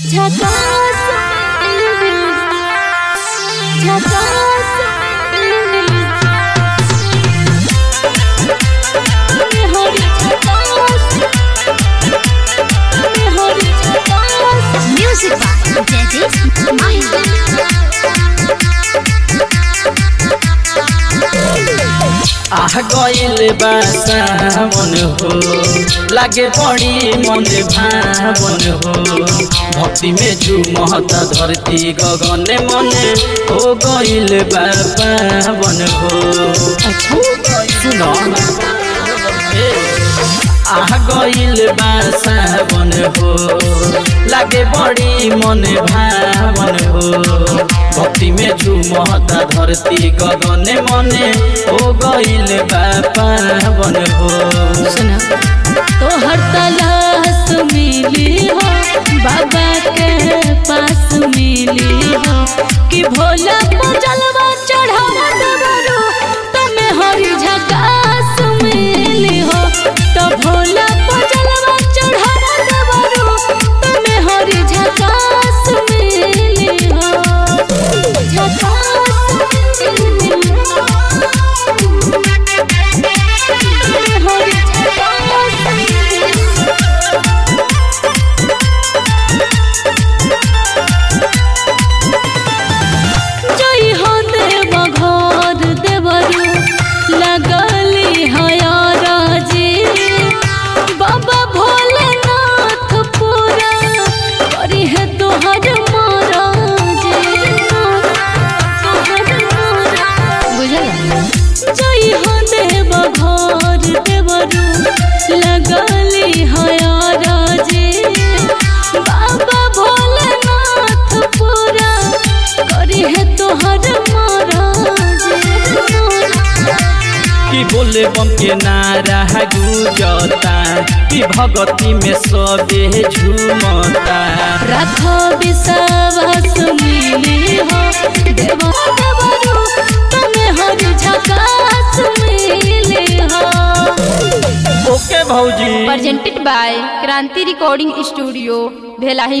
झकास झकास मेहरी झकास मेहरी झकास म्यूजिक बाय जयदीप माही। आह गइल बा सावन हो लागे बड़ी मन भावन हो भक्ति में झूमता धरती गगन मने हो गइल बा पावन हो। सुनो आह गइल बा सावन हो लागे बड़ी मन भावन हो भक्ति में झूमता धरती गगन मने हो गइल बा पावन हो। तोहर तलाश मिली हो बाबा के पास मिली हो कि भोला को जलवा चढ़ावा देवरो तमे हरी झकास मिली हो तो भोला को जलवा चढ़ावा देवरो तमे हरी झकास मिली हो झकास मिली हो तमे हरी झकास मिली हो। जय हो देव घर देवरू लगली हयाराजी बाबा भोलेनाथ पूरा करी है तोहर महाराजी जय हो देव घर देवरू लगली हयाराजी बाबा भोलेनाथ पूरा करी है तोहर महाराजी कि बोले बम के नारा गुजता कि भगती में सबे झूमता रखो विश्वास मिली हो देवा देवरू तमे हरी झकास मिली हो। ओके भौजी presented by Kranti recording studio Bhelahi.